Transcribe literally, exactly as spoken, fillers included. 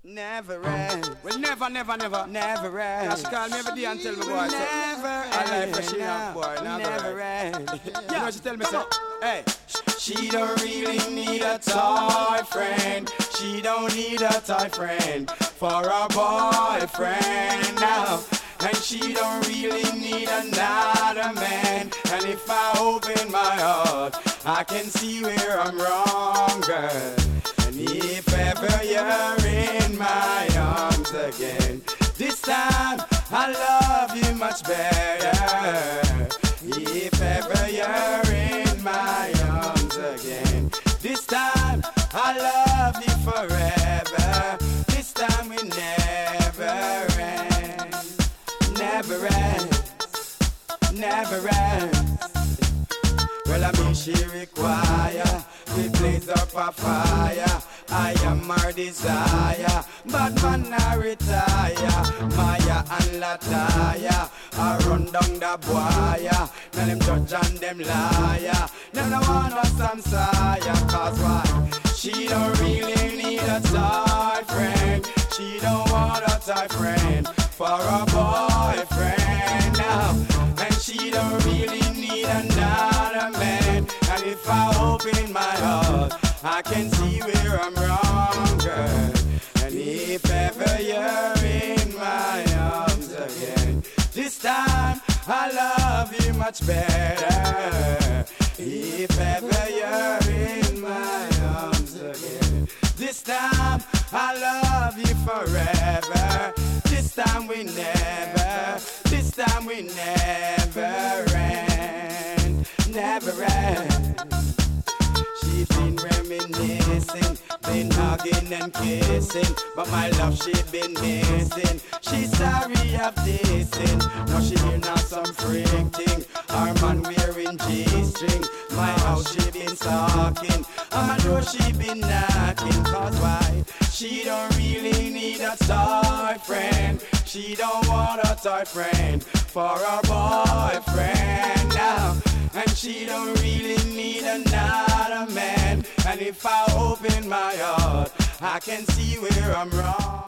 Never end. Well, never, never, never. Never end. Just call me every day and tell me, boy. Never end. I like fresh enough, boy. Never, Never end. You know what she tell me, say? Hey. She don't really need a toy friend. She don't need a toy friend for a boyfriend now. And she don't really need another man. And if I open my heart, I can see where I'm wrong, girl. And if ever you're in my arms again, this time I love you much better. If ever you're in my arms again, this time I love you forever. This time we never end. Never ends, never ends. Well, I mean she require, we blaze up a fire. I am her desire, but man I retire. Maya and Lataya, I run down the boya. Now them judge and them liar. Them no want no samsaya, cause why? She don't really need a toy friend. She don't want a toy friend for a boyfriend now. And she don't really need another man. And if I open my heart, I can see where I'm wrong, girl. And if ever you're in my arms again, this time I love you much better. If ever you're in my arms again, this time I love you forever. This time we never, this time we never end, never end. She's been reminiscing, been hugging and kissing, but my love she been missing. She's sorry of dissing, now she hear now some freak thing. Our man wearing G-string, my house she been talking, on my door she been knocking. Cause why? She don't really need a toy friend. She don't want a toy friend for a boyfriend now. And she don't really need another man. And if I open my heart, I can see where I'm wrong.